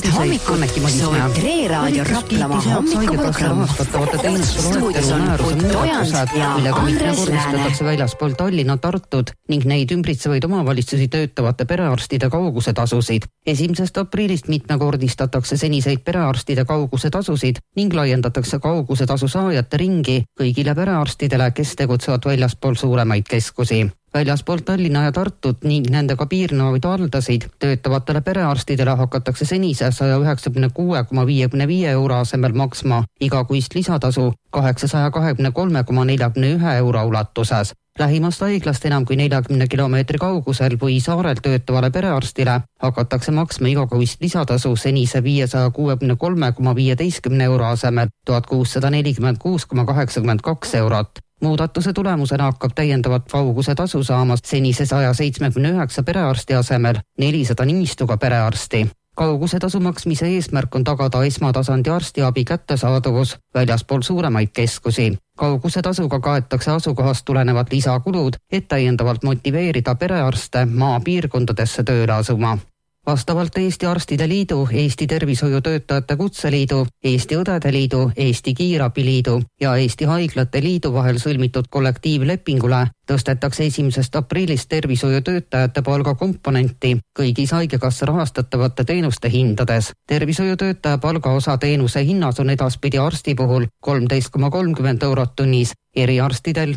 head hommikut, soovib Tre-raadio Raplamaa hommikuprogramm. Stuudios on Ott Ojand ja Andres Lääne. Väljaspool Tallinna Tartud ning neid ümbritsevaid omavalitsusi töötavate perearstide kauguse tasusid. 1. aprillist mitmekordistatakse seniseid perearstide kauguse tasusid ning laiendatakse kauguse tasu saajate ringi kõigile perearstidele, kes tegutsevad väljaspool suuremaid keskusi. Väljaspool Tallinna ja Tartut ning nendega piirnevaid valdasid töötavatele perearstidele hakatakse senise 196,55 euro asemel maksma igakuist lisatasu 823,41 euro ulatuses. Lähimast haiglast enam kui 40 kilomeetri kaugusel või saarel töötavale perearstile hakatakse maksma igakuist lisatasu senise 563,15 euro asemel 1646,82 eurot. Muudatuse tulemusena hakkab täiendavat kauguse tasu saama senise 179 perearsti asemel 400 nimistuga perearsti. Kauguse tasu maksmise eesmärk on tagada esmatasandi arstiabi kättesaadavus väljaspool suuremaid keskusi. Kauguse tasuga kaetakse asukohast tulenevad lisakulud, et täiendavalt motiveerida perearste maapiirkondadesse tööle asuma. Vastavalt Eesti Arstide Liidu, Eesti Tervishoiutöötajate Kutseliidu, Eesti Õdede Liidu, Eesti Kiirabiliidu ja Eesti Haiglate Liidu vahel sõlmitud kollektiivlepingule tõstetakse 1. aprillist tervishoiutöötajate palgakomponenti kõigis haigekassa rahastatavate teenuste hindades. Tervishoiutöötaja palgaosa teenuse hinnas on edaspidi arsti puhul 13,30 eurot tunnis, eriarstidel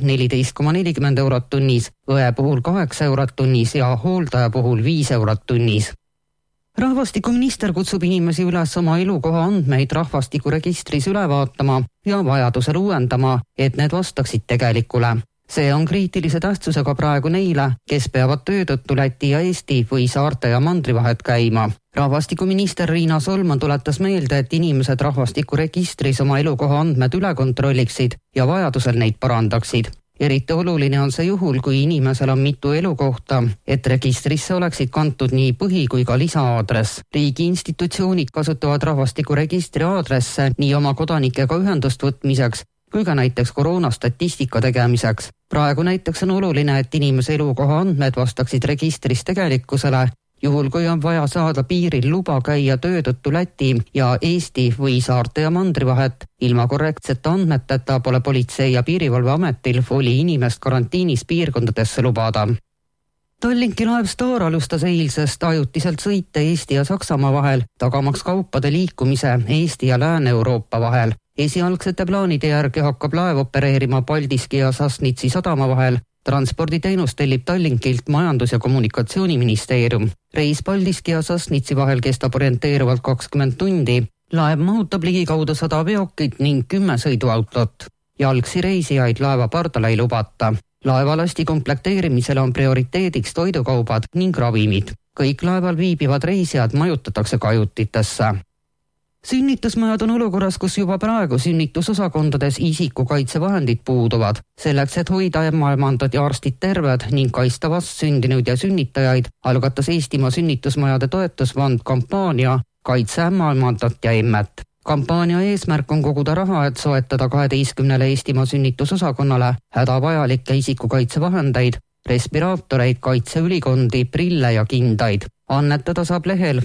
14,40 eurot tunnis, õe puhul 8 eurot tunnis ja hooldaja puhul 5 eurot tunnis. Rahvastikuminister kutsub inimesi üles oma elukoha andmeid rahvastikuregistris üle vaatama ja vajadusel uuendama, et need vastaksid tegelikule. See on kriitilise tähtsusega praegu neile, kes peavad töö tõttu Läti ja Eesti või saarte ja mandri vahet käima. Rahvastikuminister Riina Solman tuletas meelde, et inimesed rahvastikuregistris oma elukoha andmed üle kontrolliksid ja vajadusel neid parandaksid. Eriti oluline on see juhul, kui inimesel on mitu elukohta, et registrisse oleksid kantud nii põhi- kui ka lisa-aadress. Riigi institutsioonid kasutavad rahvastikuregistri aadresse nii oma kodanikega ühendust võtmiseks, kui ka näiteks koroonastatistika tegemiseks. Praegu näiteks on oluline, et inimese elukoha andmed vastaksid registris tegelikkusele, juhul kui on vaja saada piiril luba käia töö tõttu Läti ja Eesti või saarte ja mandri vahet. Ilma korrektsete andmeteta pole Politsei- ja Piirivalveametil voli inimest karantiinis piirkondadesse lubada. Tallinki laev Star alustas eilsest ajutiselt sõite Eesti ja Saksamaa vahel, tagamaks kaupade liikumise Eesti ja Lääne-Euroopa vahel. Esialgsete plaanide järgi hakkab laev opereerima Paldiski ja Sassnitsi sadama vahel. Transporditeenus tellib Tallinkilt Majandus- ja Kommunikatsiooniministeerium. Reis Paldiski ja Sassnitsi vahel kestab orienteeruvalt 20 tundi. Laev mahutab ligikaudu 100 veokit ning 10 sõiduautot. Jalgsi reisijaid laeva pardale ei lubata. Laevalasti komplekteerimisele on prioriteediks toidukaubad ning ravimid. Kõik laeval viibivad reisijad majutatakse kajutitesse. Sünnitusmajad on olukorras, kus juba praegu sünnitusosakondades isikukaitsevahendid puuduvad. Selleks, et hoida ämmaemandad ja arstid terved ning kaitsta vastsündinuid ja sünnitajaid, algatas Eestimaa sünnitusmajade toetusfond kampaania Kaitse ämmaemandat ja emmet. Kampaania eesmärk on koguda raha, et soetada 12 Eestimaa sünnitusosakonnale hädavajalikke isikukaitsevahendeid, respiraatoreid, kaitseülikondi, prille ja kindaid. Annetada saab lehel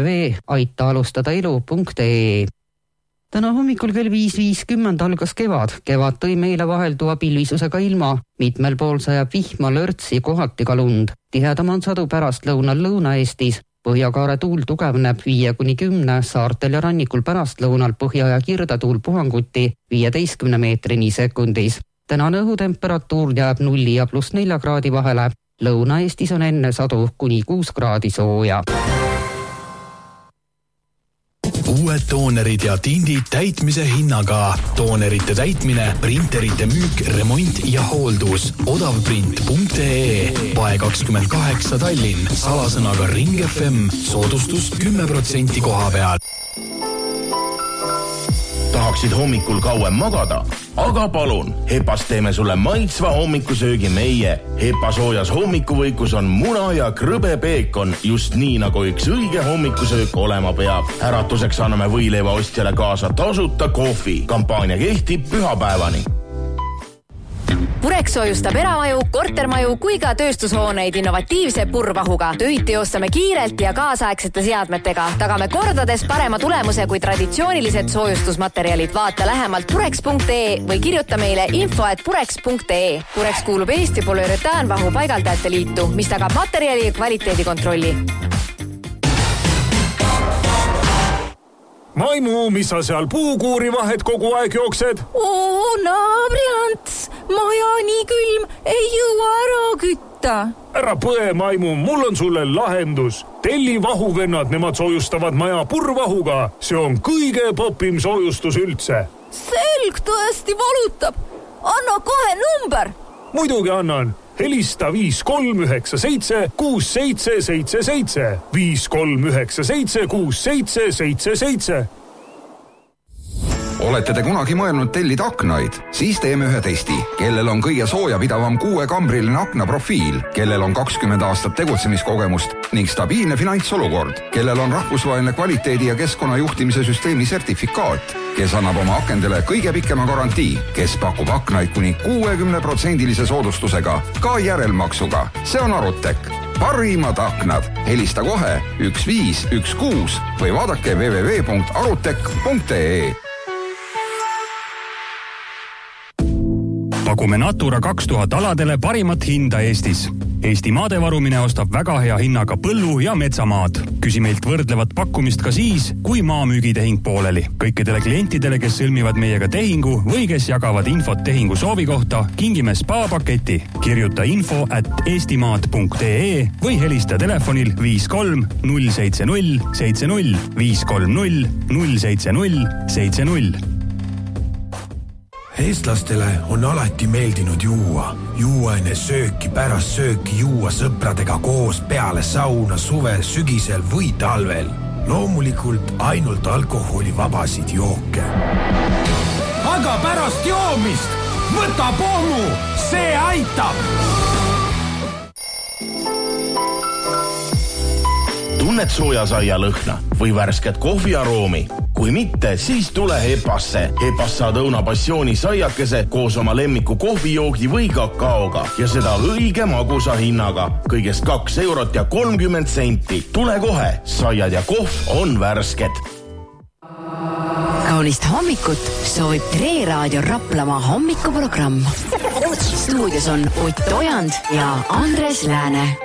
www.aitaalustadaelu.ee. Täna hommikul kell 5.50 algas kevad. Kevad tõi meile vahelduva pilvisusega ilma. Mitmel pool sajab vihma, lörtsi, kohati ka lund. Tihedam on sadu pärast lõunal Lõuna-Eestis. Põhjakaare tuul tugevneb 5-10, saartel ja rannikul pärast lõunal põhja- ja kirdatuul puhanguti 15 meetrini sekundis. Tänane õhutemperatuur jääb 0 ja +4 kraadi vahele. Lõuna-Eestis on enne sadu kuni 6 kraadi sooja. Uued toonerid ja tindid täitmise hinnaga. Toonerite täitmine, printerite müük, remont ja hooldus. Odavprint.ee, Pae 28 Tallinn, salasõnaga Ring FM, soodustus 10% koha peal. Tahaksid hommikul kauem magada? Aga palun, Hepas teeme sulle maitsva hommikusöögi meie. Hepa soojas hommikuvõikus on muna ja krõbe peekon, just nii nagu üks õige hommikusöök olema peab. Äratuseks anname võileiva ostjale kaasa tasuta kohvi. Kampaania kehtib pühapäevani. Pureks soojustab eramaju, kortermaju kui ka tööstushooneid innovatiivse purvahuga. Töid teostame kiirelt ja kaasaegsete seadmetega. Tagame kordades parema tulemuse kui traditsioonilised soojustusmaterjalid. Vaata lähemalt pureks.ee või kirjuta meile info@pureks.ee. Pureks kuulub Eesti polüuretaanvahu paigaldajate liitu, mis tagab materjali ja kvaliteedikontrolli. Maimu, mis sa seal puukuuri vahet kogu aeg jooksed? Naabriants, maja nii külm, ei jõua ära kütta. Ära põe, Maimu, mul on sulle lahendus. Telli vahuvennad, nemad soojustavad maja purvahuga. See on kõige popim soojustus üldse. Selg tõesti valutab. Anna kohe number. Muidugi annan. Helista 5397 6777. 5397 6777. Olete te kunagi mõelnud tellida aknaid? Siis teeme ühe testi. Kellel on kõige soojapidavam 6-kambriline aknaprofiil, kellel on 20 aastat tegutsemiskogemust ning stabiilne finantsolukord, kellel on rahvusvaheline kvaliteedi ja keskkonnajuhtimise süsteemi sertifikaat, kes annab oma akendele kõige pikema garantii, kes pakub aknaid kuni 60% soodustusega, ka järelmaksuga. See on Arutek. Parimad aknad. Helista kohe 1516 või vaadake www.arutek.ee. Pakume Natura 2000 aladele parimat hinda Eestis. Eesti maadevarumine ostab väga hea hinnaga põllu- ja metsamaad. Küsi meilt võrdlevat pakkumist ka siis, kui maamüügitehing pooleli. Kõikidele klientidele, kes sõlmivad meiega tehingu või kes jagavad infot tehingu soovi kohta, kingime spa-paketi. Kirjuta info@eestimaad.ee või helista telefonil 53 070 70 530 070 70. Eestlastele on alati meeldinud juua. Juua enne sööki, pärast sööki juua sõpradega koos peale sauna suvel, sügisel või talvel. Loomulikult ainult alkoholivabasid jooke. Aga pärast joomist võta pommu, see aitab! Tunned soojasaia lõhna või värsket kohviaroomi? Kui mitte, siis tule Hepasse. Hepas saad õuna passiooni saiakese koos oma lemmiku kohvijoogi või kakaoga ja seda õige magusa hinnaga. Kõigest 2 eurot ja 30 senti. Tule kohe, saiad ja kohv on värsked. Kaunist hommikut soovib Tre Raadio Raplamaa hommikuprogramm. Stuudios on Ott Ojand ja Andres Lääne.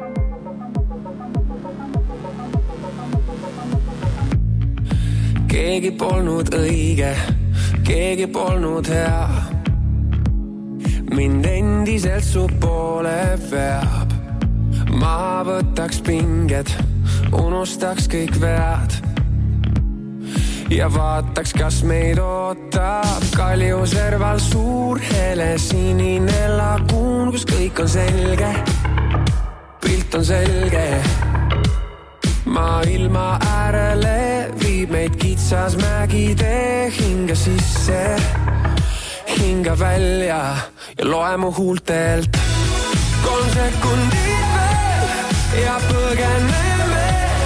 Keegi polnud õige, keegi polnud hea. Mind endiselt su poole veab. Ma võtaks pinged, unustaks kõik vead. Ja vaataks, kas meid ootab Kalju serval suur hele sinine laguun, kus kõik on selge, pilt on selge. Maailma äärele viib meid kitsas mägide, hinga sisse, hinga välja ja loe mu huultelt. 3 sekundit veel ja põgeneme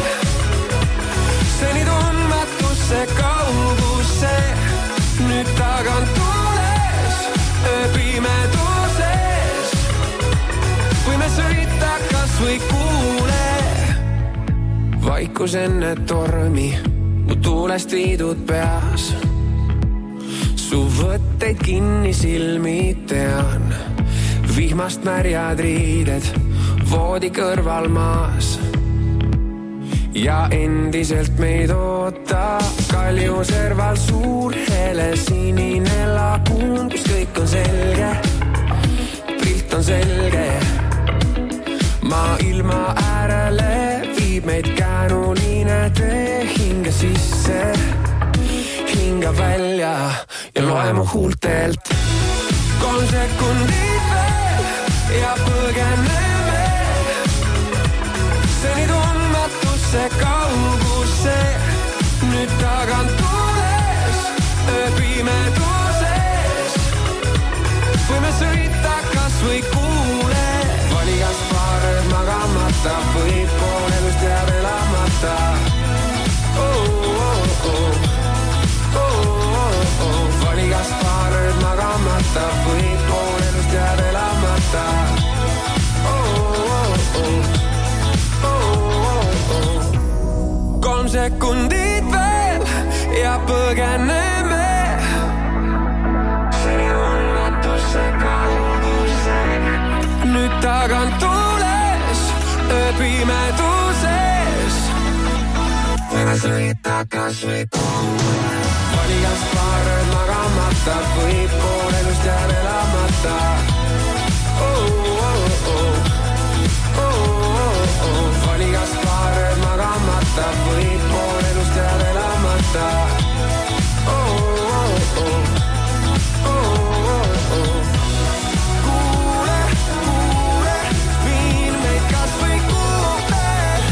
seni tundmatusse kaugusse. Nüüd tagant tules pimeduses võime sõita kas või kuule. Vaikus enne tormi, mu tuulest viidud peas. Su võtteid kinni silmi tean, vihmast märjad riided, voodi kõrval maas. Ja endiselt meid ootab Kalju serval suur hele sinine laguun, kus kõik on selge, pilt on selge. Maailma äärele viib meid käänuline tee, hinga sisse, hinga välja ja loe mu huultelt. 3 sekundit veel ja põgeneme seni tundmatusse kaugusse. Nüüd tagant tules pimeduses võime sõita kas või kuule. Vali kas paar magamata või pool elust jääb elamata. Vali kas paar magamata või pool elust jääb sekundid veel ja põgeneme. See unnatuse kauduse. Nüüd tagant tules, pimeduses. Võime sõita kas või kuule. Valigas paar ööd magamata, võib pool elust jääb elamata. Valigas paar ööd magamata, võib pool elust jääb elamata. Kuule, kuule, viin meid kas või kuule.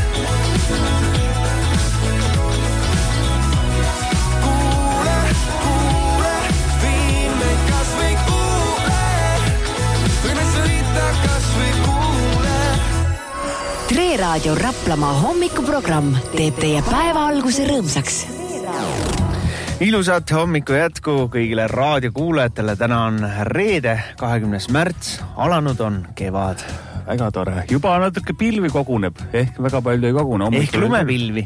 Kuule, kuule, viin meid kas või kuule. Võime sõita kas või kuule. Tre Raadio Raplamaa hommikuprogramm teeb teie päeva alguse rõõmsaks. Ilusat hommiku jätku kõigile raadiokuulajatele. Täna on reede, 20. märts. Alanud on kevad. Väga tore. Juba natuke pilvi koguneb. Ehk väga palju ei kogune. Ehk lumepilvi.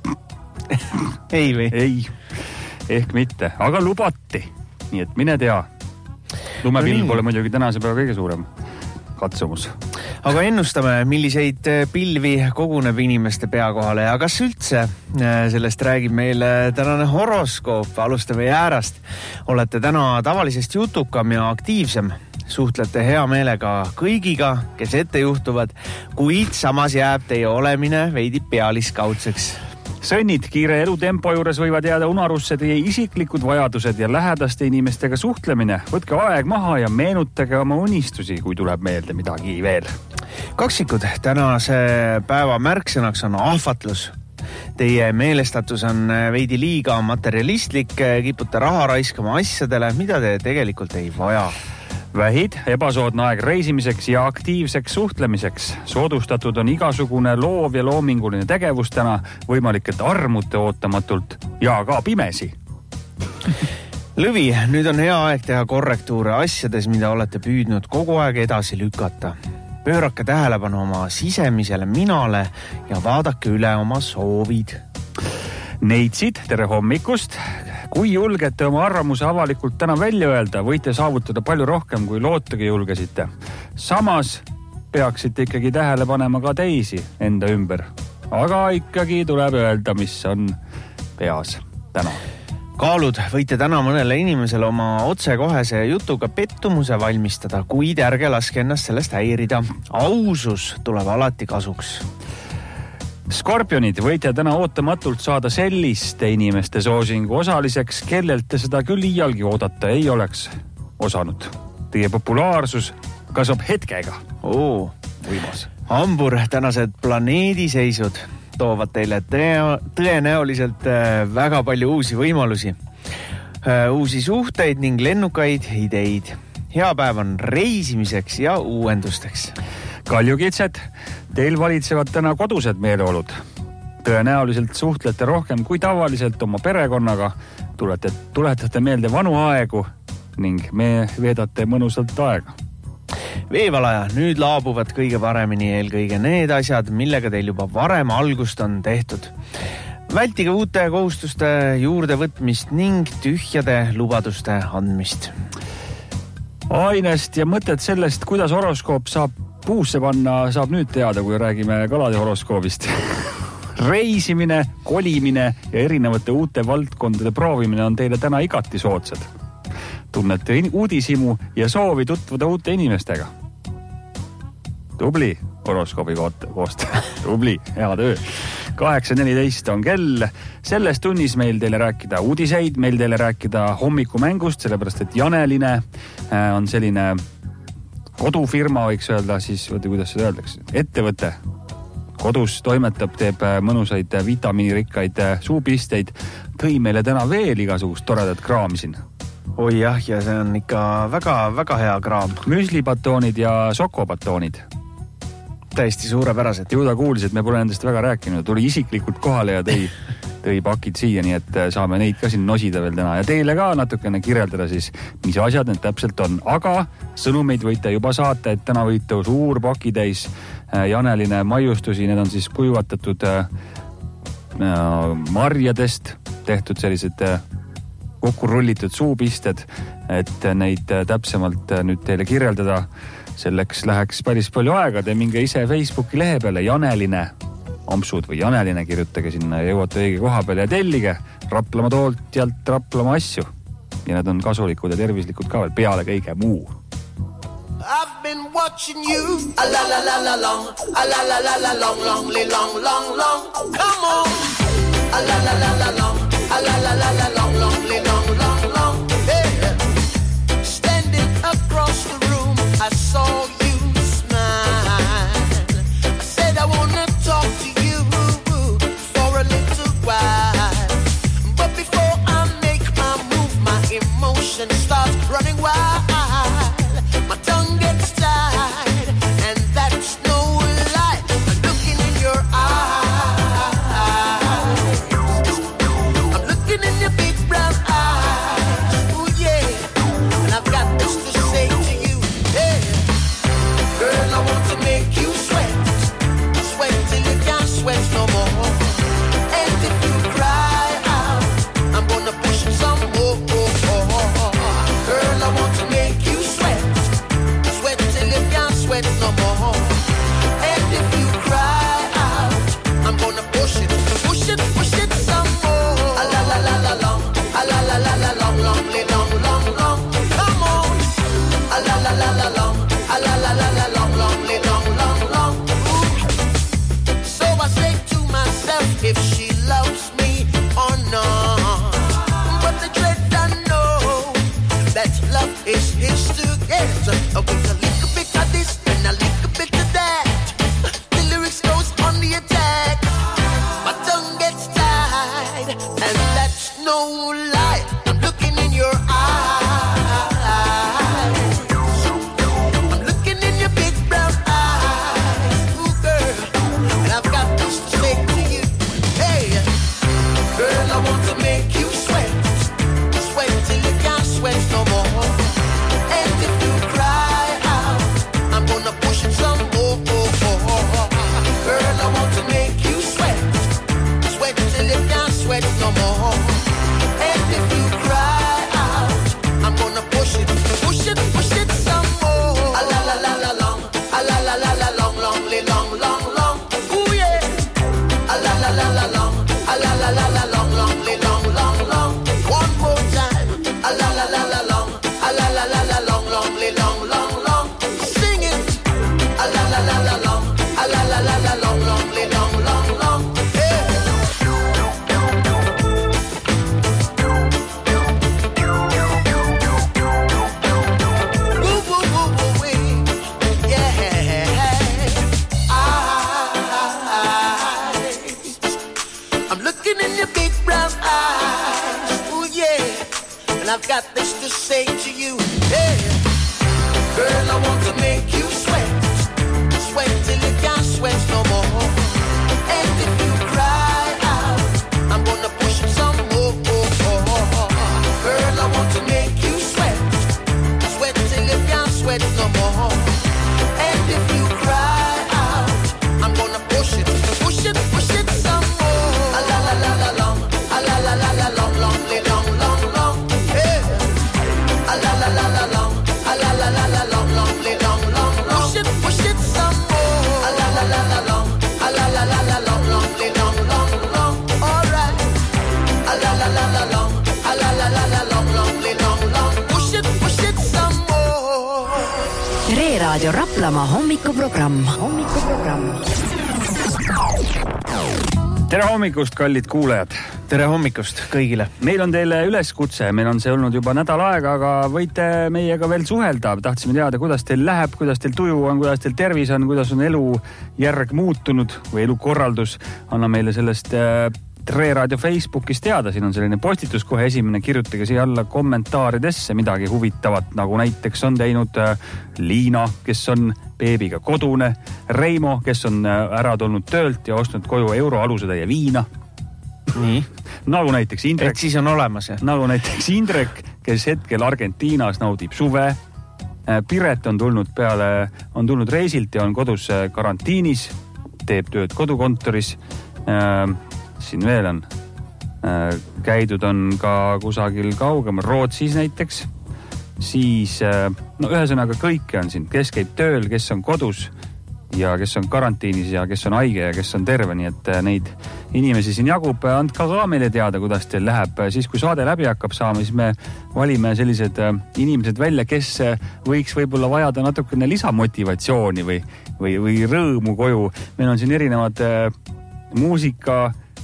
Ei või? Ei. Ehk mitte. Aga lubati. Nii et mine tea. Lumepilv pole muidugi tänase päeva kõige suurem katsumus. Aga ennustame, milliseid pilvi koguneb inimeste pea kohale ja kas üldse sellest räägib meile tänane horoskoop. Alustame jäärast. Olete täna tavalisest jutukam ja aktiivsem. Suhtlete hea meelega kõigiga, kes ette juhtuvad, kuid samas jääb teie olemine veidi pealiskaudseks. Sõnnid kiire elutempo juures võivad jääda unarusse teie isiklikud vajadused ja lähedaste inimestega suhtlemine. Võtke aeg maha ja meenutage oma unistusi, kui tuleb meelde midagi veel. Kaksikud, tänase päeva märksõnaks on ahvatlus. Teie meelestatus on veidi liiga materialistlik, kipute raha raiskama asjadele, mida te tegelikult ei vaja. Vähid, ebasoodne aeg reisimiseks ja aktiivseks suhtlemiseks. Soodustatud on igasugune loov ja loominguline tegevus täna, võimalik, et armute ootamatult ja ka pimesi. Lõvi, nüüd on hea aeg teha korrektuure asjades, mida olete püüdnud kogu aeg edasi lükata. Pöörake tähelepanu oma sisemisele minale ja vaadake üle oma soovid. Neitsid, tere hommikust! Kui julgete oma arvamuse avalikult täna välja öelda, võite saavutada palju rohkem, kui lootagi julgesite. Samas peaksite ikkagi tähele panema ka teisi enda ümber. Aga ikkagi tuleb öelda, mis on peas täna. Kaalud, võite täna mõnele inimesele oma otsekohese jutuga pettumuse valmistada, kuid ärge laske ennast sellest häirida. Ausus tuleb alati kasuks. Skorpionid, võite täna ootamatult saada selliste inimeste soosingu osaliseks, kellelt te seda küll iialgi oodata ei oleks osanud. Teie populaarsus kasvab hetkega. Võimas. Hambur, tänased planeediseisud toovad teile tõenäoliselt väga palju uusi võimalusi. Uusi suhteid ning lennukaid ideid. Hea päev on reisimiseks ja uuendusteks. Kaljukitsed, teil valitsevad täna kodused meeleolud. Tõenäoliselt suhtlete rohkem kui tavaliselt oma perekonnaga, tuletate meelde vanu aegu ning me veedate mõnusalt aega. Veevalaja, nüüd laabuvad kõige paremini eelkõige need asjad, millega teil juba varem algust on tehtud. Vältige uute kohustuste juurde võtmist ning tühjade lubaduste andmist. Ainest ja mõtet sellest, kuidas horoskoop saab puusse panna, saab nüüd teada, kui räägime kalade horoskoobist. Reisimine, kolimine ja erinevate uute valdkondade proovimine on teile täna igati soodsad. Tunnete uudishimu ja soovi tutvuda uute inimestega. Tubli horoskoobi koostaja. Tubli, hea töö. 8.14 on kell. Selles tunnis meil teile rääkida uudiseid, meil teile rääkida hommikumängust, sellepärast et Janeline on selline kodufirma, võiks öelda, siis kuidas seda öeldakse, ettevõte. Kodus toimetab, teeb mõnusaid vitamiinirikkaid suupisteid. Tõi meile täna veel igasugust toredat kraami siin. Oi jah, ja see on ikka väga hea kraam. Müslibatoonid ja sokobatoonid. Täiesti suurepärased. Ju ta kuulis, et me pole endast väga rääkinud. Tuli isiklikult kohale ja tõi pakid siia, nii et saame neid ka siin nosida veel täna. Ja teile ka natukene kirjeldada siis, mis asjad need täpselt on. Aga sõnumeid võite juba saata, et täna võite suur pakitäis Janeline maiustusi. Need on siis kuivatatud marjadest tehtud sellised kokku rullitud suupisted, et neid täpsemalt nüüd teile kirjeldada. Selleks läheks päris palju aega, te minge ise Facebooki lehe peale Janeline ampsud või Janeline, kirjutage sinna ja jõuate õige koha peale ja tellige Raplamaa tootjalt Raplamaa asju. Ja nad on kasulikud ja tervislikud ka veel peale kõige muu. I've been watching you a la la la la long, a la la la la long, long, long, long, long. Come on, a la la la la long, a la la la la long, long, long, long, long. Yeah. Standing across the room, I saw you smile. I said I wanna talk to you for a little while, but before I make my move, my emotion starts running wild. My tongue gets tied, and that's no lie. I'm looking in your eyes. I'm looking in your big brown eyes. Ooh, yeah. And I've got this to say to you. Yeah. Girl, I want to make you sweat. Sweat till you can't sweat no more. And if you cry out, I'm gonna push you some more. Girl, I want to make you sweat. Sweat no more. And if you cry out, I'm gonna push it some more. A la la la la long, a la la la la long, long, long, long, long. Come on. A la la la la long, a la la la la long, long, long, long, long. Ooh. So I say to myself, if she loves me or not. But the dread I know that love is his to get. With a little bit of this and a little bit of that, the lyrics goes on the attack. My tongue gets tied, and that's no lie. I'm looking in your eyes. I'm looking in your big brown eyes. Ooh, girl, and I've got this to say to you. Hey, girl, I want to make you sweat. Sweat till you can't sweat no more. And if you cry out, I'm gonna push it some more. Girl, I want to make you sweat. Sweat till you can't sweat no more. And if you cry out, I'm gonna push it some more. A la la la la long, a la la la la long, long, long, long, long. Ooh yeah. A la la la la long, a la la la la long, long, long, long, long. One more time. A la la la la long, a la la la la long, long, long, long, long. Sing it. A la la la la long, a la la la la long, long, long, long, long. Yeah. Woo, woo, woo, woo, wee. Yeah. I'm looking in your big brown eyes. Ooh, yeah. And I've got this to say to you. Yeah. Girl, I want to make you sweat. Sweat till you can't sweat no more. And if you cry out, I'm gonna push it some more. Girl, I want to make you sweat. Sweat till you can't sweat no more. And if you cry out, I'm gonna push it some more. A la la la la long, a la la la la long, long, long, long, long. Yeah. A la la la la long, a la la la la long, long, long, long, long. Push it some more. A la la la la long, a la la la la long, long, long, long, long. All right. A la la la la long, a la la la la long, long, long, long. Push it some more. Reeraadio Raplamaa hommikuprogramm. Tere hommikust, kallid kuulajad! Tere hommikust kõigile! Meil on teile üleskutse, meil on see olnud juba nädal aega, aga võite meiega veel suhelda. Tahtsime teada, kuidas teil läheb, kuidas teil tuju on, kuidas teil tervis on, kuidas on elu järg muutunud või elukorraldus. Anna meile sellest Reeraadio Facebookis teada, siin on selline postitus kohe esimene, kirjutage siia alla kommentaaridesse midagi huvitavat, nagu näiteks on teinud Liina, kes on beebiga kodune, Reimo, kes on ära tulnud töölt ja ostnud koju euroalusetäie viina. Nii. Nagu näiteks Indrek. Et siis on olemas, jah? Nagu näiteks Indrek, kes hetkel Argentiinas naudib suve. Piret on tulnud reisilt ja on kodus karantiinis, teeb tööd kodukontoris. siin veel on. Käidud on ka kusagil kaugemal, Rootsis näiteks. Siis, no ühesõnaga kõike on siin, kes käib tööl, kes on kodus ja kes on karantiinis ja kes on haige ja kes on terve, nii et neid inimesi siin jagub. Andka ka meile teada, kuidas teil läheb. Siis kui saade läbi hakkab saama, siis me valime sellised inimesed välja, kes võiks võib-olla vajada natukene lisamotivatsiooni või rõõmu koju. Meil on siin erinevad muusika,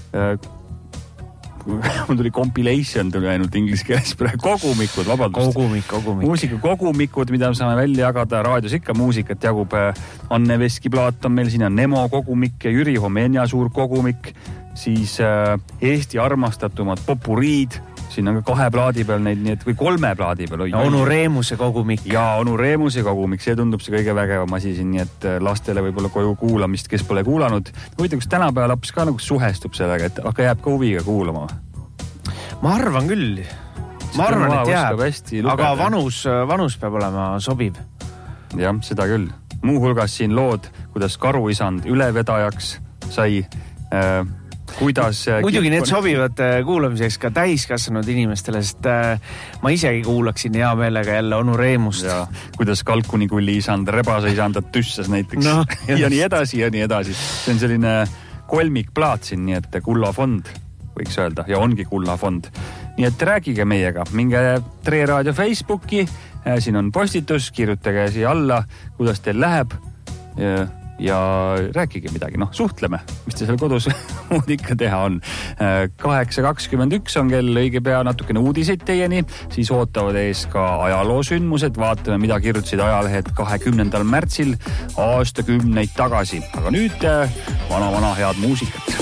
mul tuli compilation, tuli ainult inglise keeles praegu, kogumikud, vabandust. Kogumik. Muusika kogumikud, mida me saame välja jagada raadios ikka muusikat jagub. Anne Veskiplaat on meil, siin on Nemo kogumik ja Jüri Homenja suur kogumik. Siis Eesti armastatumad popuriid, siin on ka 2 plaadi peal neid, nii et või 3 plaadi peal. Onu Reemuse kogumik. Ja Onu Reemuse kogumik, see tundub see kõige vägevam asi siin, nii et lastele võib-olla koju kuulamist, kes pole kuulanud. Huvitav, kas tänapäeva laps ka nagu suhestub sellega, et aga jääb ka huviga kuulama? Ma arvan küll. Ma arvan, et jääb. Aga vanus peab olema sobiv. Jah, seda küll. Muuhulgas siin lood, kuidas karuisand ülevedajaks sai, kuidas... Muidugi need sobivad kuulamiseks ka täiskasvanud inimestele, sest ma isegi kuulaksin hea meelega jälle Onu Reemust. Ja, kuidas kalkunikulli isand, rebase isandat tüssas näiteks. No, ja nii edasi ja nii edasi. See on selline kolmikplaat siin, nii et kullafond võiks öelda ja ongi kullafond. Nii et rääkige meiega, minge Tre Raadio Facebooki, siin on postitus, kirjutage siia alla, kuidas teil läheb ja rääkige midagi, suhtleme, mis te seal kodus muud ikka teha on. 8.21 on kell, õige pea natukene uudiseid teieni, siis ootavad ees ka ajaloosündmused, vaatame, mida kirjutasid ajalehed 20. märtsil aastakümneid tagasi. Aga nüüd vana head muusikat.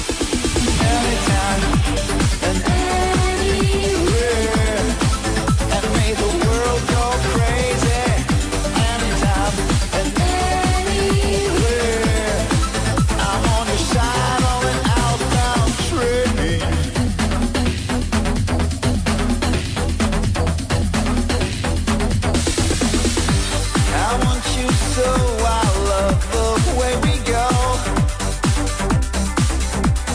So I love the way we go.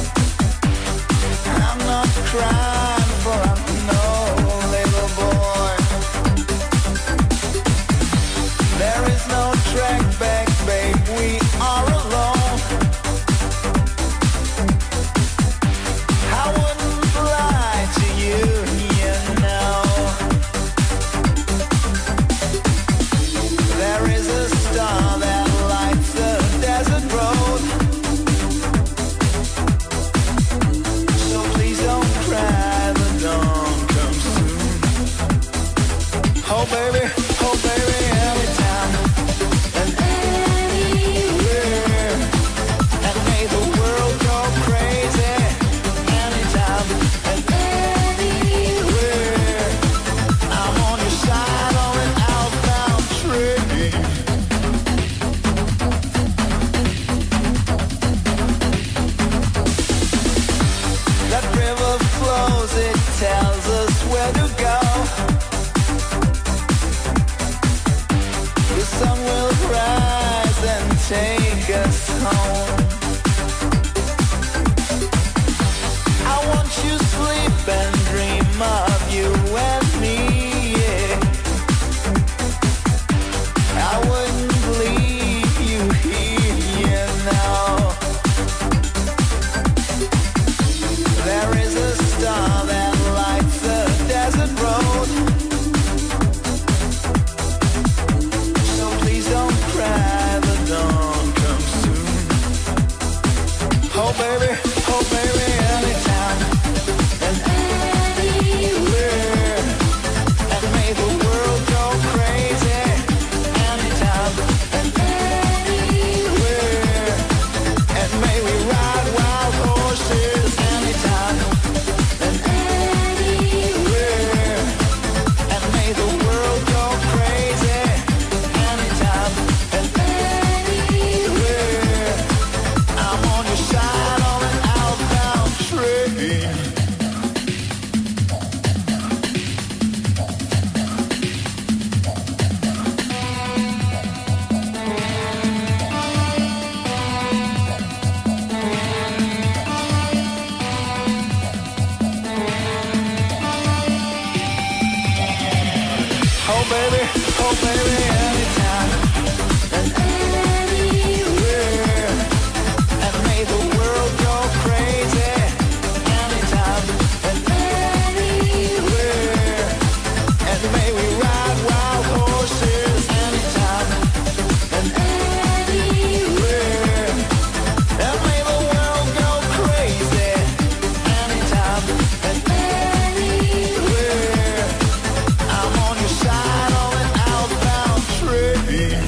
Oh baby, anytime and anywhere, and may the world go crazy. Anytime and anywhere, and may we ride wild horses. Anytime and anywhere, and may the world go crazy. Anytime and anywhere, I'm on your side on an outbound train.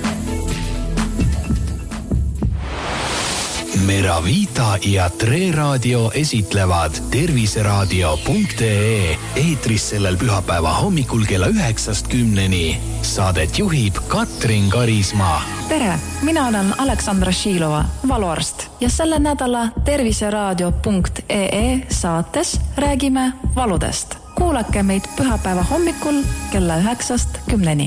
Meravita ja Tre Raadio esitlevad terviseraadio.ee eetris sellel pühapäeva hommikul kella 9-10. Saadet juhib Katrin Karisma. Tere, mina olen Aleksandra Šilova, valuarst ja selle nädala terviseraadio.ee saates räägime valudest. Kuulake meid pühapäeva hommikul kella 9-10.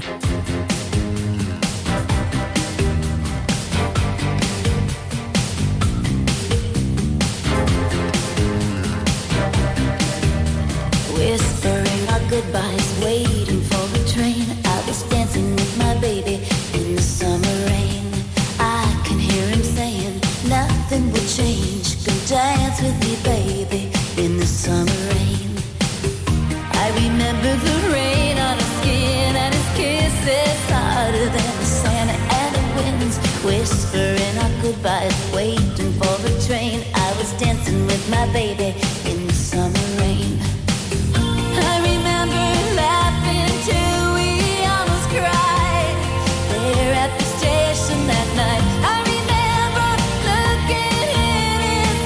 Whispering our goodbyes, waiting for a train. I was dancing with my baby in the summer rain. I can hear him saying nothing will change. Come dance with me, baby, in the summer rain. I remember the rain on his skin and his kisses harder than the sun and the winds. Whispering our goodbyes, waiting for a train. I was dancing with my baby in the summer rain. I remember laughing till we almost cried there at the station that night. I remember looking in his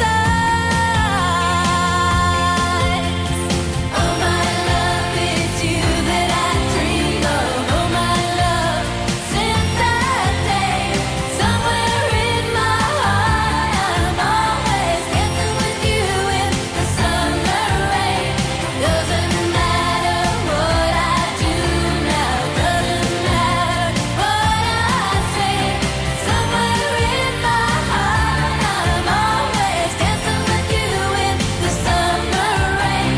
eyes. Oh my love, it's you that I dream of. Oh my love, since that day, somewhere in my heart I'm always dancing with you in the summer rain. Doesn't matter what I do now, doesn't matter what I say. Somewhere in my heart I'm always dancing with you in the summer rain.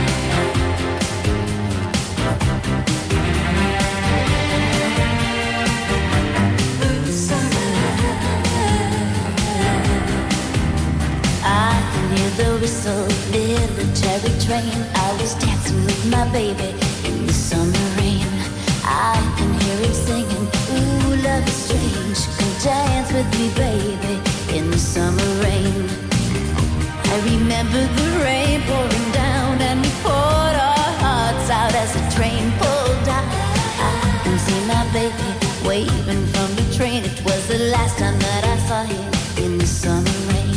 I can hear the whistle, military train. I was dancing with my baby in the summer rain. I can hear him singing, ooh, love is strange. Come dance with me, baby, in the summer rain. I remember the rain pouring down and we poured our hearts out as the train pulled out. I can see my baby waving from the train. It was the last time that I saw him in the summer rain.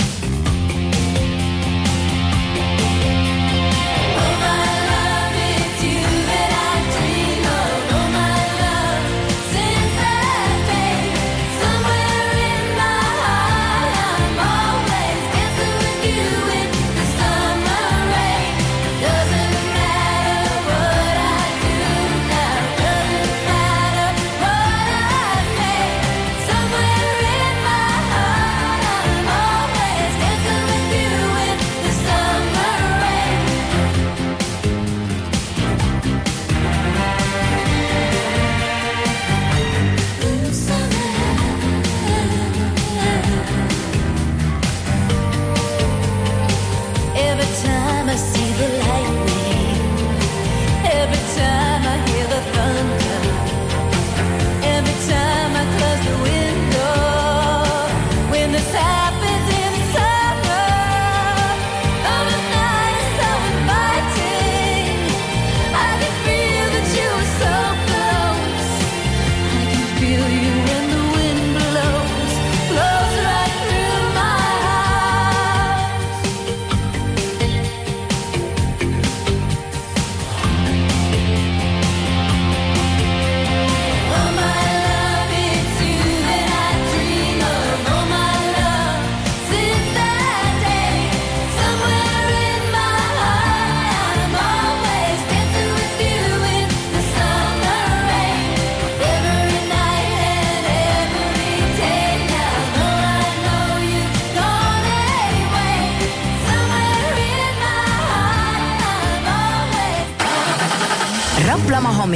Oh my love, it's you that I dream of. Oh my love, since that day, somewhere in my heart I'm always dancing with you in the summer rain. Doesn't matter what I do now, doesn't matter what I say. Somewhere in my heart I'm always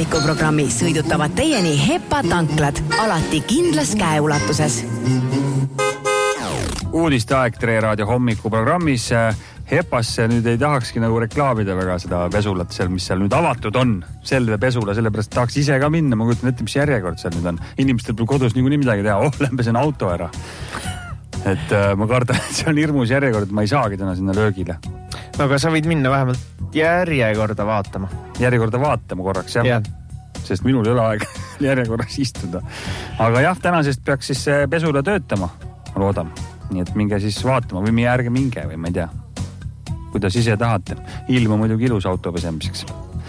hommikuprogrammi sõidutavad teieni HEPA tanklad, alati kindlas käeulatuses. Uudiste aeg Tre Raadio hommikuprogrammis. HEPasse nüüd ei tahakski nagu reklaamida väga seda pesulat seal, mis seal nüüd avatud on. Selve pesula, sellepärast tahaks ise ka minna. Ma kujutan ette, mis järjekord seal nüüd on. Inimestel pole kodus niikuinii midagi teha. Lämpesen auto ära. Et ma kardan, et see on hirmus järjekord. Ma ei saagi täna sinna löögile. No aga sa võid minna vähemalt järjekorda vaatama. Järjekorda vaatama korraks, jah. Sest minul ei ole aeg järjekorras istuda. Aga jah, tänasest peaks siis pesula töötama. Ma loodan. Nii et minge siis vaatama või ärge minge või ma ei tea, kuidas ise tahate. Ilma muidugi ilus auto pesemiseks.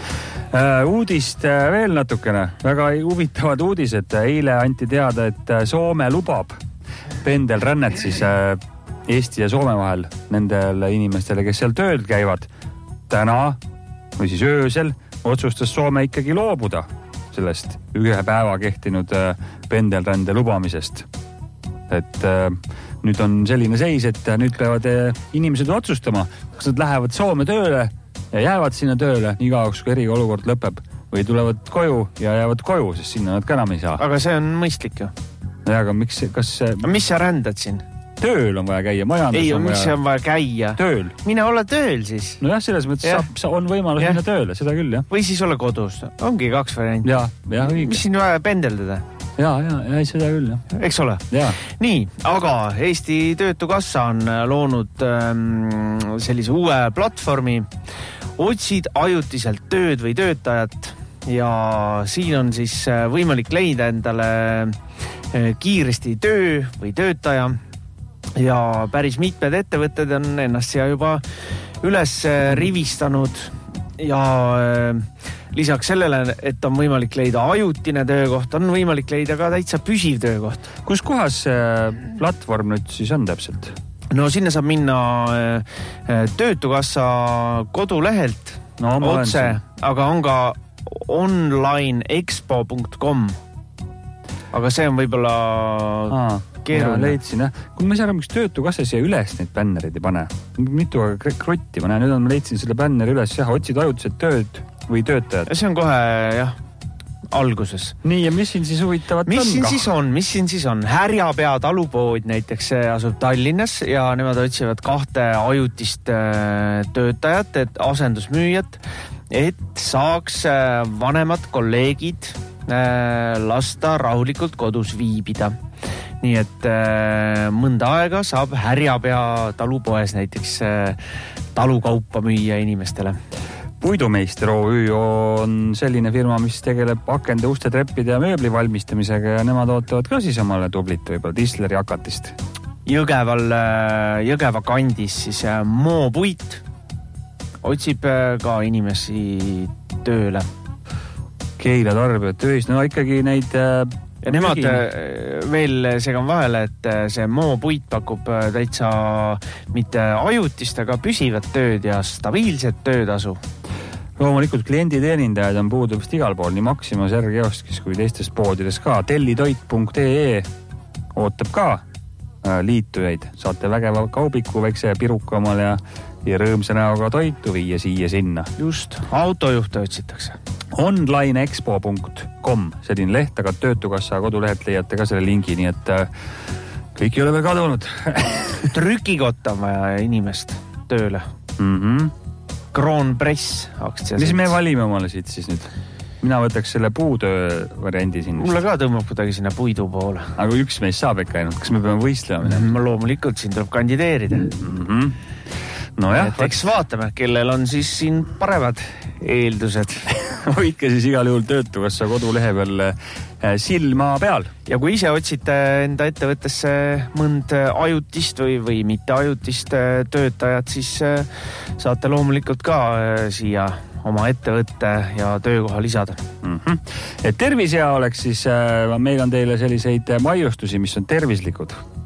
Uudist veel natukene. Väga huvitavad uudised. Eile anti teada, et Soome lubab pendelrännet siis Eesti ja Soome vahel nendele inimestele, kes seal tööl käivad. Täna või siis öösel otsustas Soome ikkagi loobuda sellest ühe päeva kehtinud pendelrände lubamisest. Et nüüd on selline seis, et nüüd peavad inimesed otsustama, kas nad lähevad Soome tööle ja jäävad sinna tööle nii kauaks, kui eriolukord lõpeb või tulevad koju ja jäävad koju, sest sinna nad ka enam ei saa. Aga see on mõistlik ju. Ja, aga miks, kas... Mis sa rändad siin? Tööl on vaja käia, majandus ei, on vaja... Ei, mis on vaja käia? Tööl. Mine ole tööl siis. No jah, selles mõttes on võimalus minna tööle, seda küll, jah. Või siis ole kodus. Ongi 2 varianti. Ja, õige. Mis siin vaja pendeldada? Ja, seda küll, jah. Eks ole? Ja. Nii, aga Eesti Töötukassa on loonud sellise uue platvormi. Otsid ajutiselt tööd või töötajat ja siin on siis võimalik leida endale kiiresti töö või töötaja ja päris mitmed ettevõtted on ennast siia juba üles rivistanud ja lisaks sellele, et on võimalik leida ajutine töökoht, on võimalik leida ka täitsa püsiv töökoht. Kus kohas see platvorm nüüd siis on täpselt? No sinna saab minna Töötukassa kodulehelt otse, aga on ka onlineexpo.com. Aga see on võib-olla keeruline. Leidsin, jah. Kui ma ei saa aru, miks Töötukassa siia üles neid bännerid ei pane. Mitu krotti ma näen, nüüd ma leidsin selle bänneri üles, jah, otsid ajutised tööd või töötajad. See on kohe, jah, alguses. Nii, ja mis siin siis huvitavat on? Mis siin siis on? Härjapea talupood näiteks asub Tallinnas ja nemad otsivad 2 ajutist töötajat, et asendusmüüjat, et saaks vanemad kolleegid lasta rahulikult kodus viibida. Nii et mõnda aega saab Härjapea talupoes näiteks talukaupa müüa inimestele. Puidumeister OÜ on selline firma, mis tegeleb akende, uste, treppide ja mööbli valmistamisega ja nemad ootavad ka siis omale tublit võib-olla Tisleri hakatist. Jõgeva kandis siis Moopuit otsib ka inimesi tööle. Keila tarbijad töös, no ikkagi neid... Ja nemad veel segan vahele, et see Moopuit pakub täitsa mitte ajutist, aga püsivat tööd ja stabiilset töötasu. Loomulikult klienditeenindajaid on puudu vist igal pool, nii Maximas, R-kioskis kui teistes poodides ka. Tellitoit.ee ootab ka liitujaid. Saate vägeva kaubiku, väikse piruka omal ja rõõmsa näoga toitu viia siia sinna. Just, autojuhte otsitakse. Onlineexpo.com, selline leht, aga Töötukassa kodulehelt leiate ka selle lingi, nii et kõik ei ole veel kadunud. Trükikott on vaja inimest tööle. Kroonpress aktsias. Mis me valime omale siit siis nüüd? Mina võtaks selle puutöö variandi siin. Mulle ka tõmbab kuidagi sinna puidu poole. Aga üks meist saab ikka ainult. Kas me peame võistlema? Loomulikult siin tuleb kandideerida. No jah, eks vaatame, kellel on siis siin paremad eeldused. Hoidke siis igal juhul Töötukassa kodulehe peal silma peal. Ja kui ise otsite enda ettevõttesse mõnd ajutist või mitte ajutist töötajat, siis saate loomulikult ka siia oma ettevõtte ja töökoha lisada. Et tervis hea oleks, siis meil on teile selliseid maiustusi, mis on tervislikud.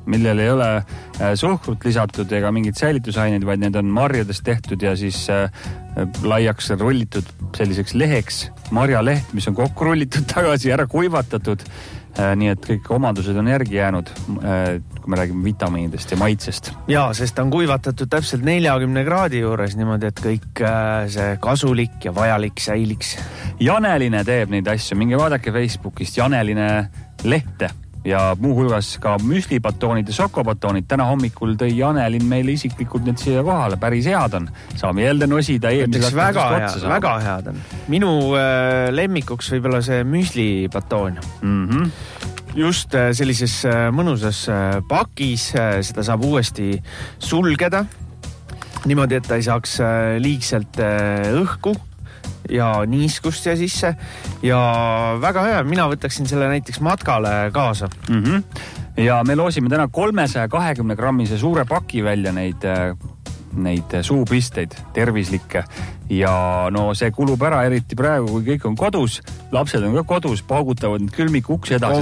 millel ei ole suhkrut lisatud ega mingit säilitusaineid, vaid need on marjadest tehtud ja siis laiaks rullitud selliseks leheks, marjaleht, mis on kokku rullitud tagasi, ära kuivatatud. Nii et kõik omadused on järgi jäänud, kui me räägime vitamiinidest ja maitsest. Jaa, sest on kuivatatud täpselt 40 kraadi juures niimoodi, et kõik see kasulik ja vajalik säiliks. Janeline teeb neid asju, minge vaadake Facebookist Janeline lehte ja muuhulgas ka müslipatoonid ja sokopatoonid. Täna hommikul tõi Janelin meile isiklikult need siia kohale, päris head on. Saame jälle nosida väga head on. Minu lemmikuks võib-olla see müslipatoon. Just sellises mõnusas pakis, seda saab uuesti sulgeda niimoodi, et ta ei saaks liigselt õhku ja niiskust ja sisse ja väga hea, mina võtaksin selle näiteks matkale kaasa. Ja me loosime täna 320 grammise suure paki välja neid suupisteid, tervislikke ja no see kulub ära eriti praegu, kui kõik on kodus, lapsed on ka kodus, paugutavad need külmiku uks edasi,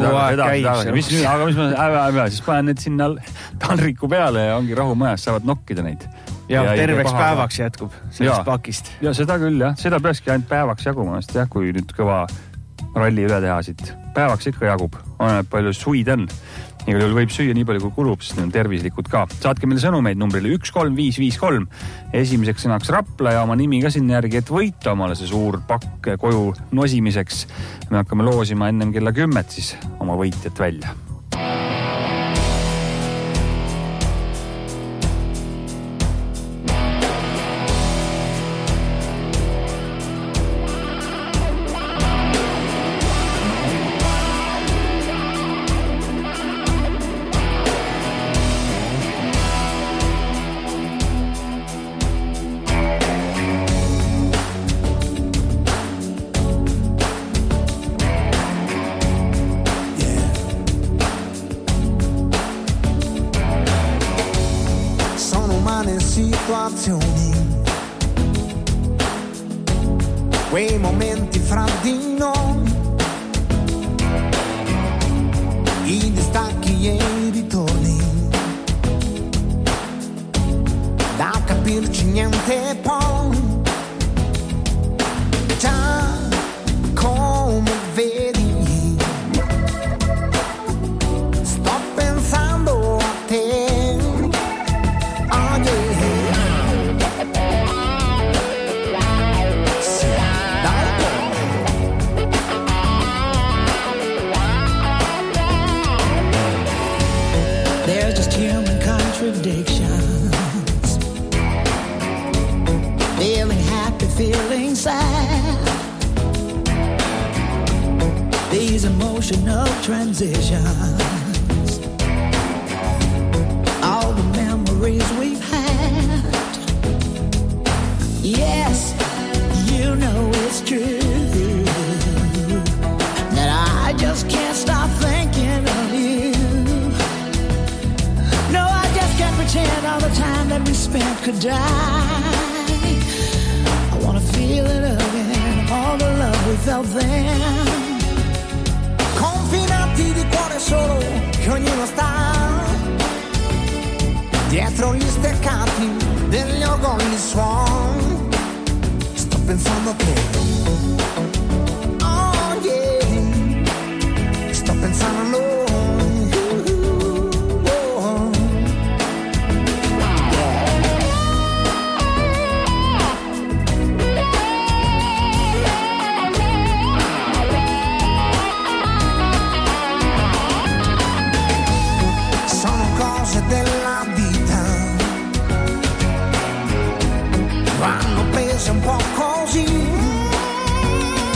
siis panen need sinna taldriku peale ja ongi rahu majas, saavad nokkida neid. Ja terveks päevaks jätkub sellest pakist. Ja seda küll, jah. Seda peakski ainult päevaks jagumast, jah, kui nüüd kõva ralli üle teha siit. Päevaks ikka jagub, on palju suid on. Igal juhul võib süüa nii palju kui kulub, sest need on tervislikud ka. Saatke meile sõnumeid numbrile 13553. Esimeseks sõnaks Rapla ja oma nimi ka sinna järgi, et võita omale see suur pakk koju nosimiseks. Me hakkame loosima ennem kella 10 siis oma võitjat välja. Quei momenti fra di noi, i distacchi e i ritorni, da capirci niente poi, già come vedi, sto pensando a te. Contradictions, feeling happy, feeling sad, these emotional transitions, all the memories we've had. Yes, you know it's true that I just can't stop thinking of you. Pretend all the time that we spent could die. I wanna feel it again, all the love we felt then. Confinati di cuore solo, che ognuno sta dietro gli steccati degli orgogli suon. Sto pensando a te. Oh yeah, sto pensando a noi. Della vita vanno prese un po' così,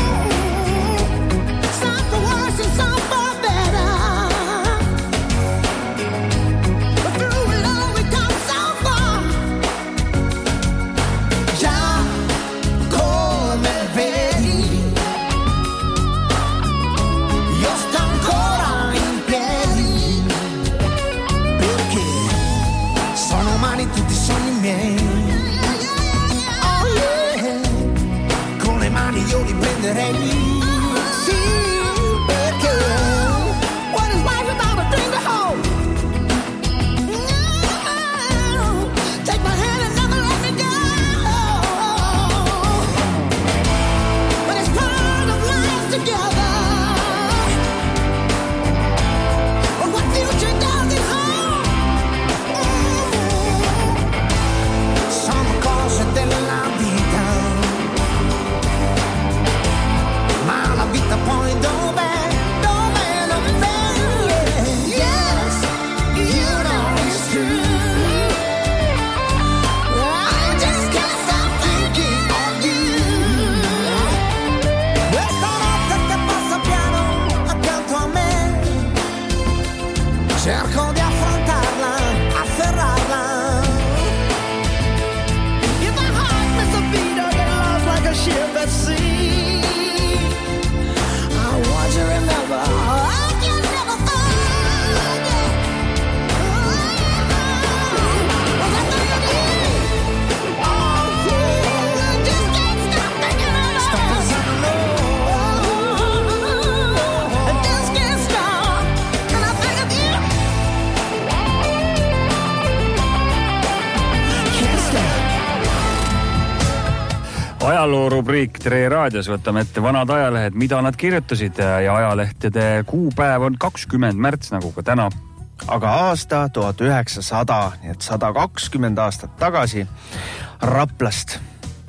ajaloorubriik Tre Raadios, võtame ette vanad ajalehed, mida nad kirjutasid ja ajalehtede kuupäev on 20 märts, nagu ka täna. Aga aasta 1900, nii et 120 aastat tagasi Raplast.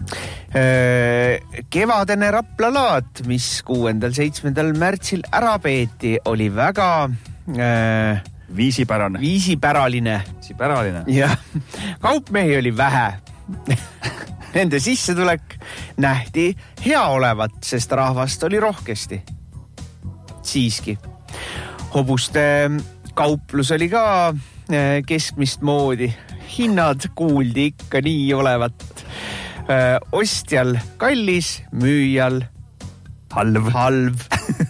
Kevadene Rapla laat, mis 6.–7. märtsil ära peeti, oli väga viisipäraline. Ja kaupmehi oli vähe. Nende sissetulek nähti hea olevat, sest rahvast oli rohkesti. Siiski. Hobuste kauplus oli ka keskmist moodi. Hinnad kuuldi ikka nii olevat. Ostjal kallis, müüjal halv.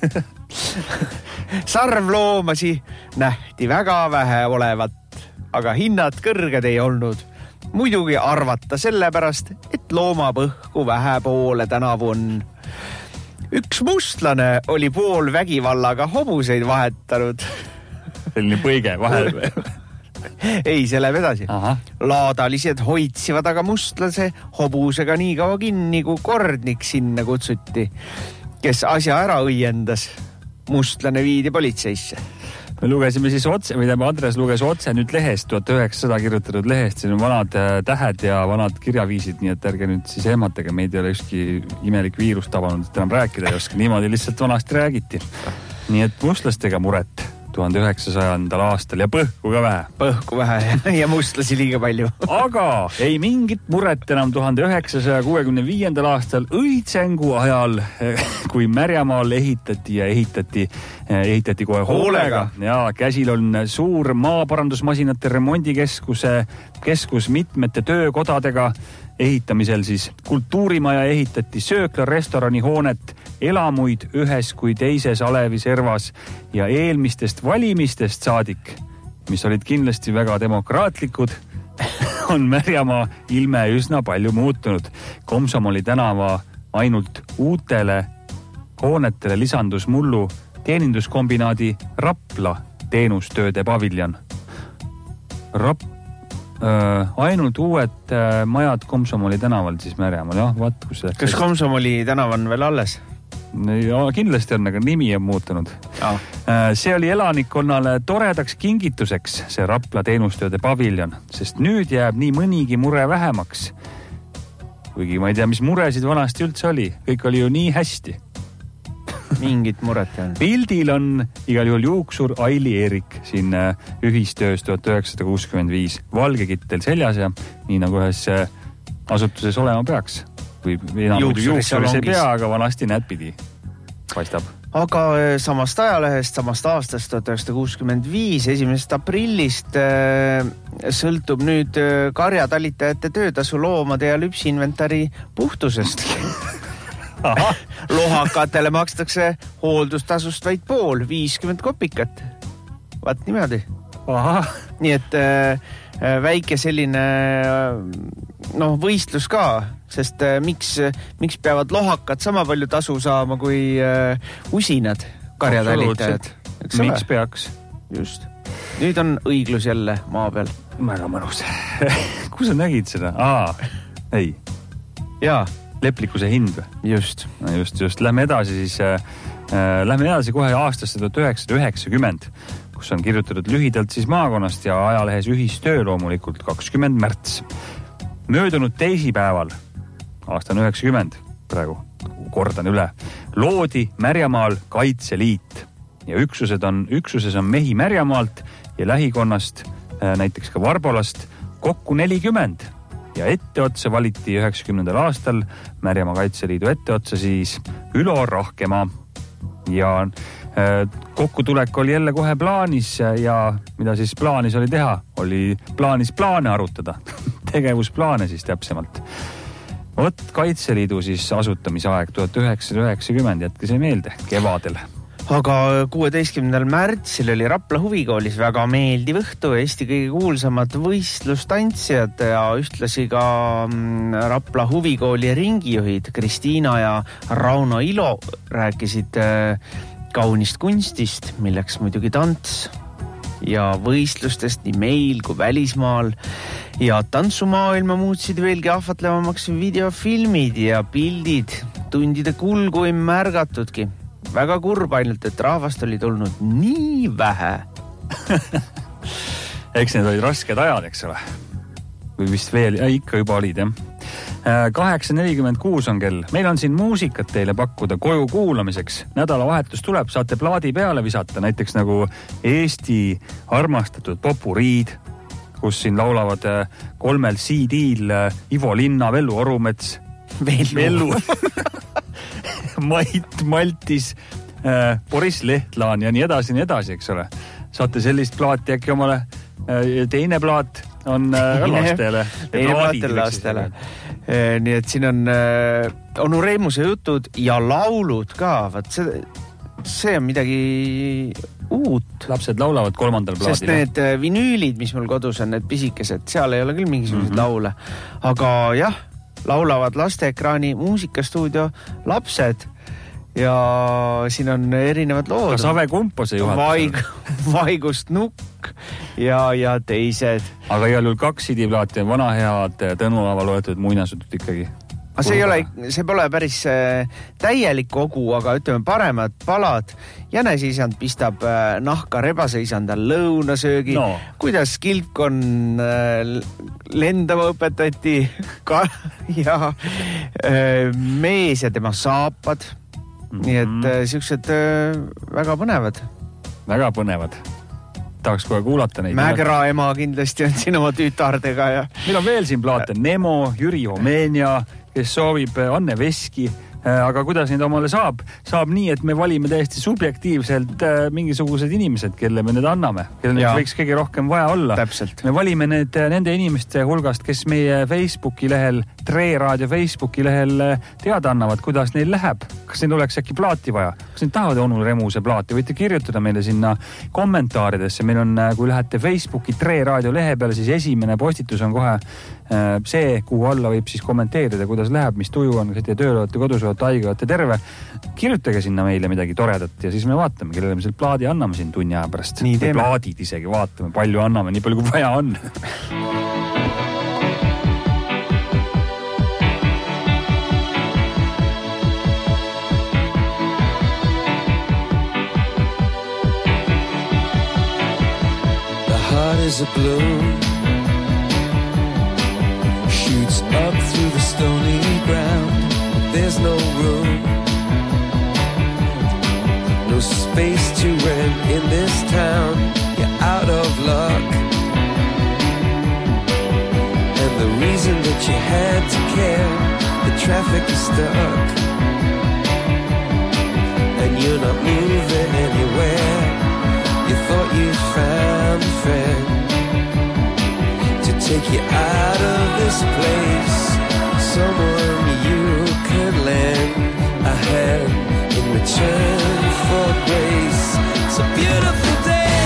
Sarvloomasi nähti väga vähe olevat, aga hinnad kõrged ei olnud. Muidugi arvata sellepärast, et loomapõhku vähe poole tänavu on. Üks mustlane oli pool vägivallaga hobuseid vahetanud. Selline põige vahel. Ei, see läheb edasi. Laadalised hoitsivad aga mustlase hobusega nii kaua kinni, kui kordnik sinna kutsuti, kes asja ära õiendas. Mustlane viidi politseisse. Me lugesime siis otse, mida Andres luges otse nüüd lehest, 1900 kirjutatud lehest, siin on vanad tähed ja vanad kirjaviisid, nii et ärge nüüd siis ehmatage, meid ei ole ükski imelik viirus tabanud, et enam rääkida ei oska, niimoodi lihtsalt vanasti räägiti. Nii et mustlastega muret 1900. aastal ja põhku ka vähe. Põhku vähe ja mustlasi liiga palju. Aga ei mingit muret enam 1965. aastal õitsengu ajal, kui Märjamaal ehitati kohe hoolega. Ja käsil on suur maaparandusmasinate remondikeskus mitmete töökodadega. Ehitamisel siis kultuurimaja ehitati, söökla, restorani hoonet, elamuid ühes kui teises Alevi servas ja eelmistest valimistest saadik, mis olid kindlasti väga demokraatlikud, on Märjamaa ilme üsna palju muutunud. Komsomoli tänava ainult uutele hoonetele lisandus mullu teeninduskombinaadi Rapla teenustööde paviljon. Ainult uued majad Komsomoli tänaval siis Märjamaal, jah, vaat kus see... Kas Komsomoli tänav on veel alles? Ja, kindlasti on, aga nimi on muutunud. See oli elanikkonnale toredaks kingituseks, see Rapla teenustööde paviljon, sest nüüd jääb nii mõnigi mure vähemaks. Kuigi ma ei tea, mis muresid vanasti üldse oli. Kõik oli ju nii hästi. Mingit muret on. Pildil on igal juhul juuksur Aili Eerik siin ühistöös 1965. Valgekittel seljas ja nii nagu ühes asutuses olema peaks. Või juuksuris ei pea, aga vanasti näed pidi. Paistab. Aga samast ajalehest, samast aastast 1965, 1. aprillist sõltub nüüd karjatalitajate töötasu loomade ja lüpsinventari puhtusest. Lohakatele makstakse hooldustasust vaid pool, 50 kopikat. Vaat niimoodi. Nii et väike selline võistlus ka, sest miks peavad lohakad sama palju tasu saama kui usinad karjatalitajad? Miks peaks? Just. Nüüd on õiglus jälle maa peal. Väga mõnus. Kus sa nägid seda? Ei. Jaa. Leplikkuse hind. Just. Lähme edasi kohe aastasse 1990, kus on kirjutatud lühidalt siis maakonnast ja ajalehes ühistöö loomulikult 20 märts. Möödunud teisipäeval, aasta 90, praegu kordan üle, loodi Märjamaal Kaitseliit ja üksuses on mehi Märjamaalt ja lähikonnast, näiteks ka Varbolast, kokku 40. Ja etteotsa valiti 90. aastal Märjamaa Kaitseliidu etteotsa siis Ülo Rahkemaa. Ja kokkutulek oli jälle kohe plaanis ja mida siis plaanis oli teha? Oli plaanis plaane arutada. Tegevusplaane siis täpsemalt. Kaitseliidu siis asutamisaeg 1990, jätke see meelde, kevadel. Aga 16. märtsil oli Rapla huvikoolis väga meeldiv õhtu, Eesti kõige kuulsamad võistlustantsijad ja ühtlasi ka Rapla huvikooli ringijuhid Kristiina ja Rauno Ilo rääkisid kaunist kunstist, milleks muidugi tants. ja võistlustest nii meil kui välismaal. Ja tantsumaailma muutsid veelgi ahvatlevamaks videofilmid ja pildid. Tundide kulgu ei märgatudki. Väga kurb ainult, et rahvast oli tulnud nii vähe. Eks need olid rasked ajad, eks ole? Või vist veel, ikka juba olid, jah. 8.46 on kell. Meil on siin muusikat teile pakkuda koju kuulamiseks. Nädalavahetus tuleb, saate plaadi peale visata, näiteks nagu Eesti armastatud popuriid, kus siin laulavad 3 CD-l Ivo Linna, Vellu Orumets, Vellu Mait Maltis, Boris Lehtlaan ja nii edasi, eks ole. Saate sellist plaati äkki omale. Teine plaat on lastele. Teine plaat on lastele. Nii et siin on Onu Reimuse jutud ja laulud ka. Vaat see on midagi uut. Lapsed laulavad 3. plaadil. Sest need vinüülid, mis mul kodus on, need pisikesed, seal ei ole küll mingisuguseid laule. Aga jah, laulavad lasteekraani muusikastuudio lapsed ja siin on erinevad lood. Kas Ave Kumpose juhatusel? Vaigust Nukk ja teised. Aga igal juhul 2 CD-plaati on vana head Tõnu Aava loetud muinasjutud ikkagi. See pole päris täielik kogu, aga ütleme paremad palad. Jänese isand pistab nahka rebase isanda lõunasöögi. No. Kuidas kilpkon lendama õpetati ja mees ja tema saapad. Nii et siuksed väga põnevad. Väga põnevad. Tahaks kohe kuulata neid. Mägra ema kindlasti on siin oma tütardega. Ja... Meil on veel siin plaate Nemo, Jüri Homenia, kes soovib Anne Veski. Aga kuidas neid omale saab? Saab nii, et me valime täiesti subjektiivselt mingisugused inimesed, kelle me need anname. Kelle võiks kõige rohkem vaja olla. Täpselt. Me valime nende inimeste hulgast, kes meie Facebooki lehel, Tre Raadio Facebooki lehel teada annavad, kuidas neil läheb. Kas neil oleks äkki plaati vaja? Kas need tahavad Onu Remuse plaati? Võite kirjutada meile sinna kommentaaridesse. Meil on, kui lähete Facebooki Tre Raadio lehe peale, siis esimene postitus on kohe see, kuhu alla võib siis kommenteerida, kuidas läheb, mis tuju on, kas te tööl olete, kodus olete, haige, olete terve. Kirjutage sinna meile midagi toredat ja siis me vaatame, kellele me selle plaadi anname siin tunni aja pärast. Nii teeme. Plaadid isegi vaatame, palju anname, nii palju kui vaja on. The heart is a blue shoots up through the stony ground. There's no room, no space to rent in this town. You're out of luck, and the reason that you had to care, the traffic is stuck, and you're not moving anywhere. You thought you found a friend to take you out of this place, someone you could lend a hand in return for grace. It's a beautiful day.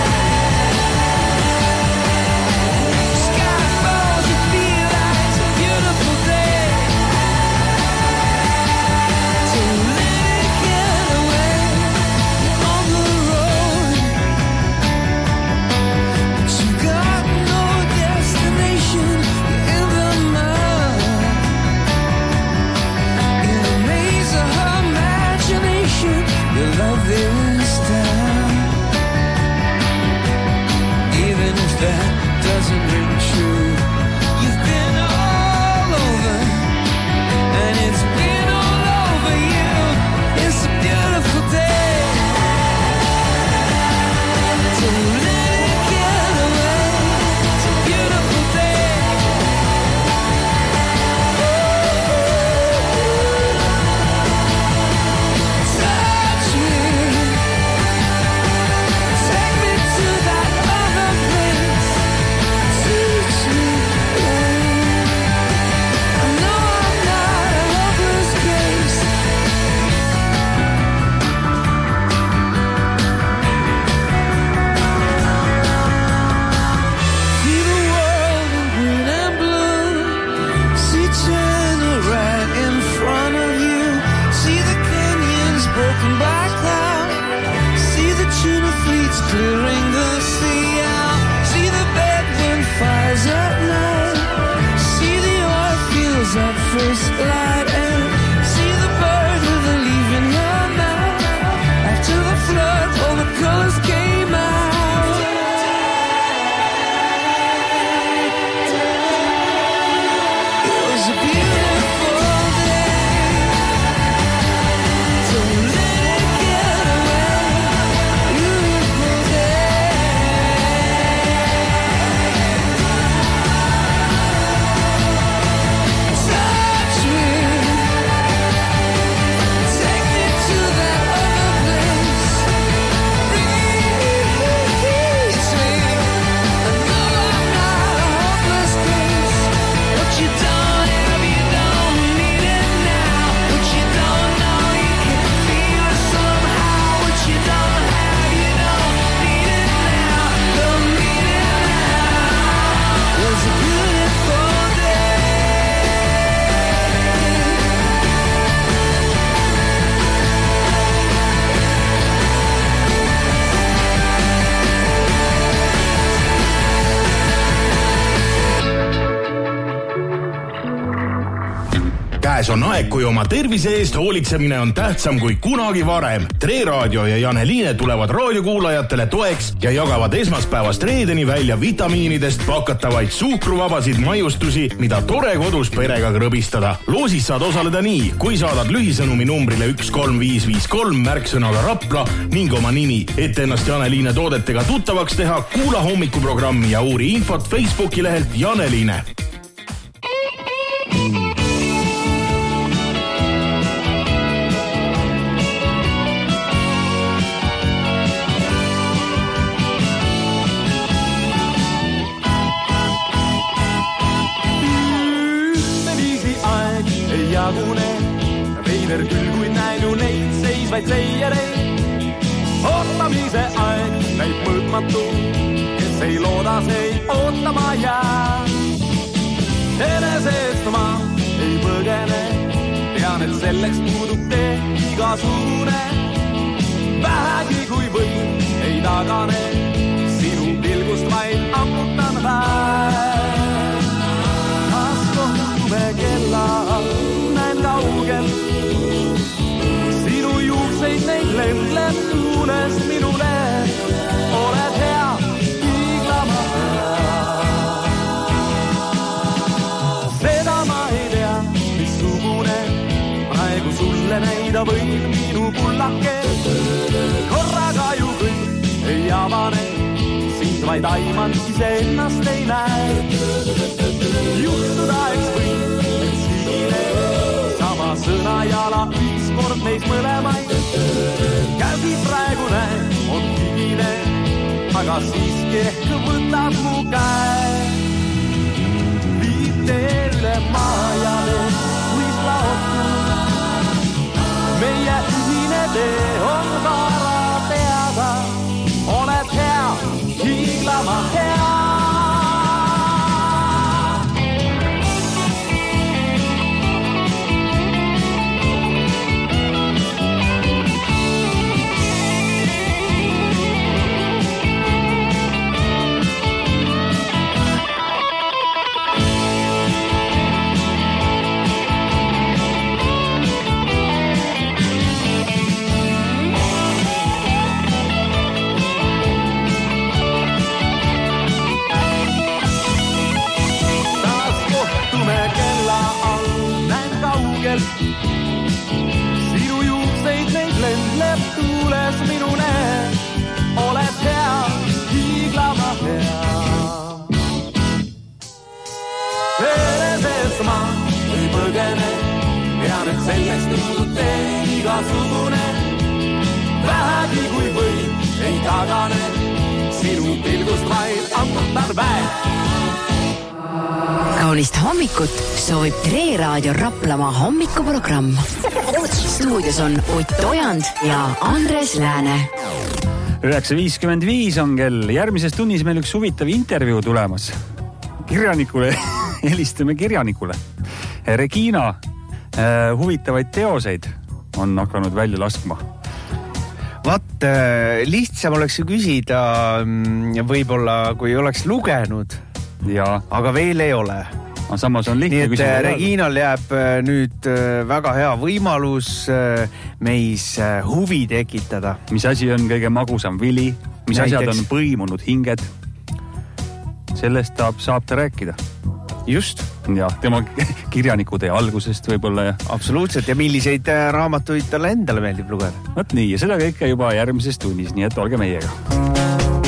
Sky falls, you feel like it's a beautiful day. So let it get away on the road. But you got no destination in the mud. In the maze of her imagination, your love is käes on aeg, kui oma tervise eest hoolitsemine on tähtsam kui kunagi varem. Tre Raadio ja Janeliine tulevad raadiokuulajatele toeks ja jagavad esmaspäevast reedeni välja vitamiinidest pakatavaid suhkruvabasid maiustusi, mida tore kodus perega krõbistada. Loosis saad osaleda nii, kui saadad lühisõnumi numbrile 13553 märksõnaga Rapla ning oma nimi, et ennast Janeliine toodetega tuttavaks teha, kuula hommikuprogrammi ja uuri infot Facebooki lehelt Janeliine. Veider küll, kui näin ju neid seisvaid seiereid. Ootamise aeg näib mõõtmatu, kes ei looda, see ei ootama jää. Enesest ma ei põgene, tean, et selleks puudub tee igasugune. Vähegi kui võin, ei tagane, sinu pilgust vaid ammutan väär. Kas kohtume kella all, näen kaugel, sinu juukseid neid lendleb tuules minule. Oled hea, hiiglama hea. Seda ma ei tea, missugune praegu sulle näida võin minu kullake. Korraga ju kõik ei avane, sind vaid aiman, ise ennast ei näe. Juhtuda eks võin, et sigile sama sõna jala ükskord meis mõlemaid. Käsi praegu näen, on higine, aga siiski ehk võtad mu käe. Viid teile maajale, kuis laotud. Meie ühine tee on vara teada. Oled hea, hiiglama hea. Sinu juukseid neid lendleb tuules minune. Oled hea, hiiglama hea. Enesest ma ei põgene, tean, et selleks tuudud tee igasugune. Vähegi kui võin, ei tagane, sinu pilgust vaid ammutan väär. Kaunist hommikut soovib Tre Raadio Raplamaa hommikuprogramm. Stuudios on Ott Ojand ja Andres Lääne. 9.55 on kell. Järgmises tunnis meil üks huvitav intervjuu tulemas. Kirjanikule, helistame kirjanikule. Regina huvitavaid teoseid on hakanud välja laskma. Vaat, lihtsam oleks ju küsida võib-olla, kui oleks lugenud. Ja. Aga veel ei ole. Samas on lihtne küsimus. Nii et Reginal jääb nüüd väga hea võimalus meis huvi tekitada. Mis asi on kõige magusam vili? Mis asjad on põimunud hinged? Sellest saab ta rääkida. Just. Ja tema kirjanikutee algusest võib-olla. Absoluutselt. Ja milliseid raamatuid talle endale meeldib lugeda? Võt nii. Ja seda kõike juba järgmises tunnis. Nii et olge meiega.